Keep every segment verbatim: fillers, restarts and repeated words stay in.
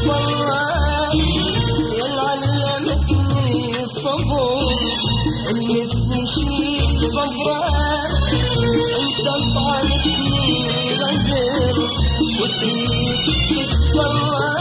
تتبرى يا علمتني الصبر المثل شي صبرك انت طالبني غدر وتريد تتبرى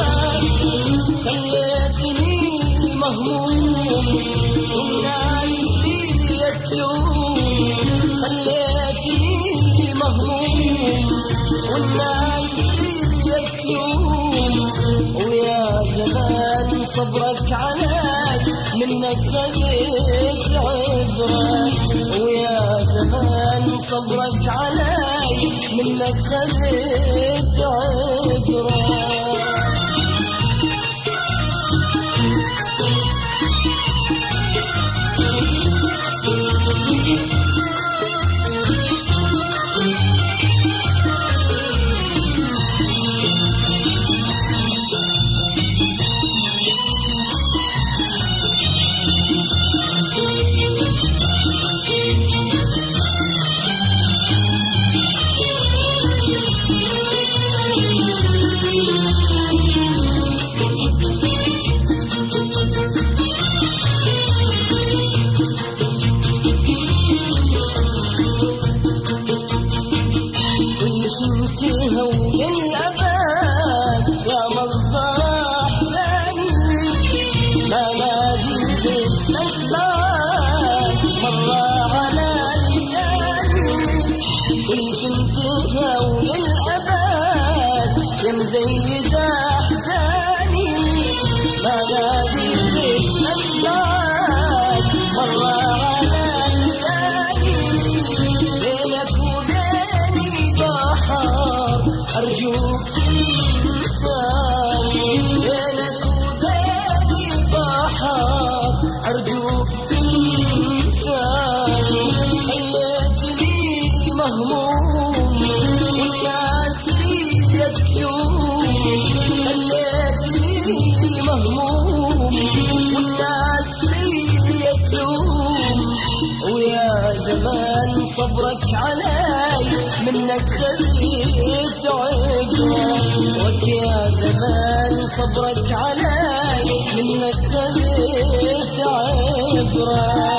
خليتني مهموم والناس فيا تلوم خليتني مهموم والناس فيا تلوم ويا زمان صبرك علي منك خذيت عبرة ويا زمان صبرك علي منك خذيت عبرة هون الأبد يا مصدر أحزاني ما نادي باسمك بعد مرة على لساني كل شنت هون الأبد يا مزيد أحزاني ما نادي باسمك بعد مرة على لساني بينك وبيني بحر أرجوك تنساني بينك وبيني بحر أرجوك تنساني خليتني مهموم والناس فيا تلوم خليتني مهموم والناس فيا تلوم ويا زمان صبرك علي منك خذيت عبرة ويا زمان صبرك علي منك خذيت عبرة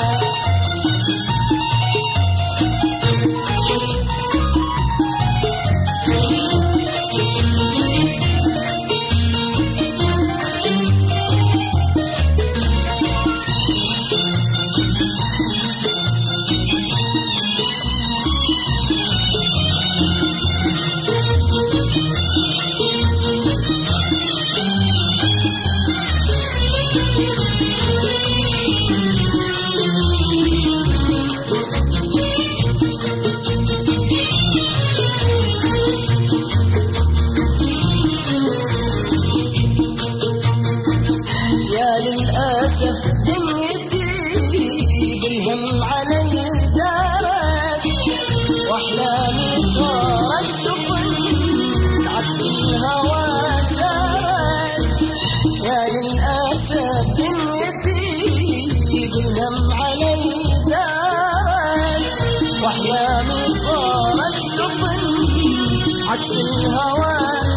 للأسف دنيتي بالهم علي دارت وأحلامي صارت سفن عكس الهوى سارت يا للأسف دنيتي بالهم علي دارت وأحلامي صارت سفن عكس الهوى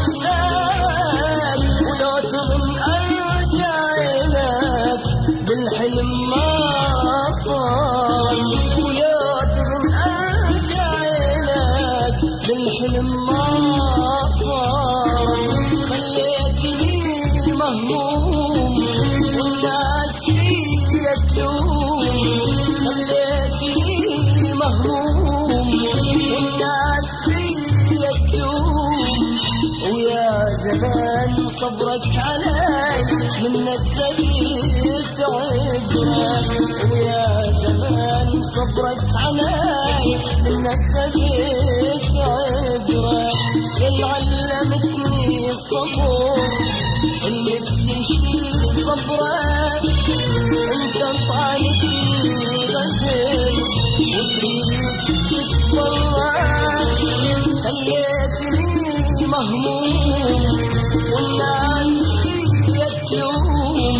سارت ولو تظن بالحلم ما صار ولا تظن ارجع لك بالحلم ما صار خليتني مهموم والناس فيا تلوم خليتني مهموم والناس فيا تلوم ويا زمان صبرك علي منك خذيت عبرة ويا زمان صبرك علي منك خذيت عبرة اللي علمتني الصبر المثل شي صبرك انت طالبني غدر وتريد تتبرى خليتني مهموم والناس فيا تلوم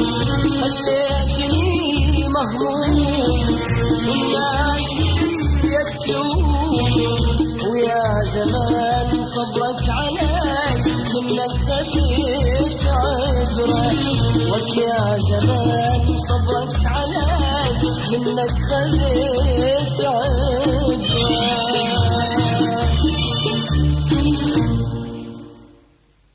خليتني مهموم والناس فيا تلوم ويا زمان صبرك علي منك خذيت عبرة منك خذيت عين